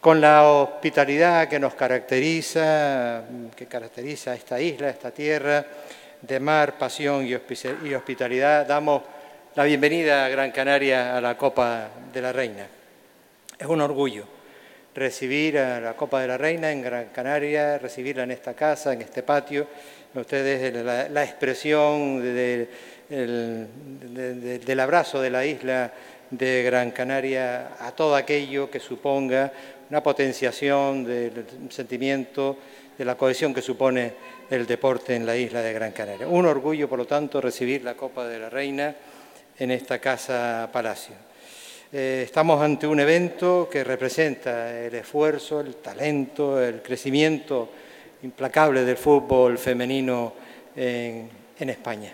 con la hospitalidad que nos caracteriza, a esta isla, a esta tierra de mar, pasión y hospitalidad, damos la bienvenida a Gran Canaria a la Copa de la Reina. Es un orgullo recibir a la Copa de la Reina en Gran Canaria, recibirla en esta casa, en este patio. Ustedes la expresión del abrazo de la isla de Gran Canaria a todo aquello que suponga una potenciación del sentimiento, de la cohesión que supone el deporte en la isla de Gran Canaria. Un orgullo, por lo tanto, recibir la Copa de la Reina en esta casa palacio. Estamos ante un evento que representa el esfuerzo, el talento, el crecimiento implacable del fútbol femenino en España.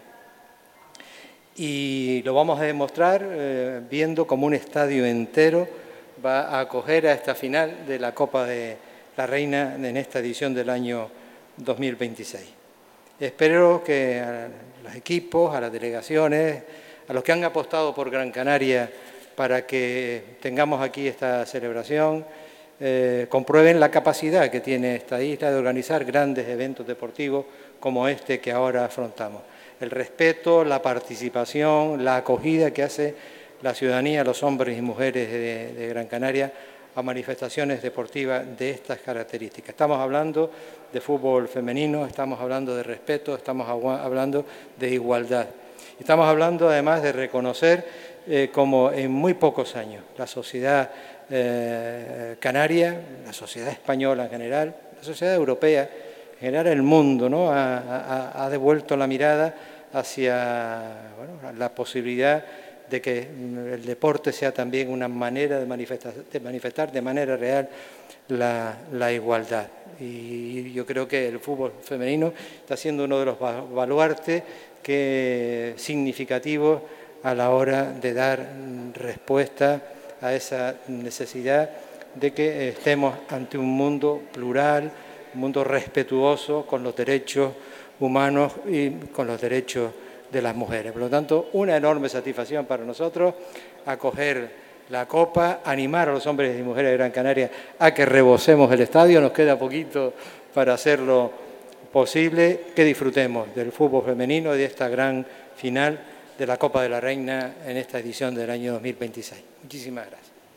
Y lo vamos a demostrar viendo cómo un estadio entero va a acoger a esta final de la Copa de la Reina en esta edición del año 2026. Espero que a los equipos, a las delegaciones, a los que han apostado por Gran Canaria para que tengamos aquí esta celebración, comprueben la capacidad que tiene esta isla de organizar grandes eventos deportivos como este que ahora afrontamos. El respeto, la participación, la acogida que hace la ciudadanía, los hombres y mujeres de Gran Canaria a manifestaciones deportivas de estas características. Estamos hablando de fútbol femenino, estamos hablando de respeto, estamos hablando de igualdad. Estamos hablando además de reconocer como en muy pocos años la sociedad canaria, la sociedad española en general, la sociedad europea, en general el mundo, ¿no? ha devuelto la mirada hacia la posibilidad de que el deporte sea también una manera de manifestar de manera real la igualdad. Y yo creo que el fútbol femenino está siendo uno de los baluartes significativos a la hora de dar respuesta a esa necesidad de que estemos ante un mundo plural, un mundo respetuoso con los derechos humanos y con los derechos de las mujeres. Por lo tanto, una enorme satisfacción para nosotros acoger la Copa, animar a los hombres y mujeres de Gran Canaria a que rebosemos el estadio. Nos queda poquito para hacerlo posible, que disfrutemos del fútbol femenino y de esta gran final de la Copa de la Reina en esta edición del año 2026. Muchísimas gracias.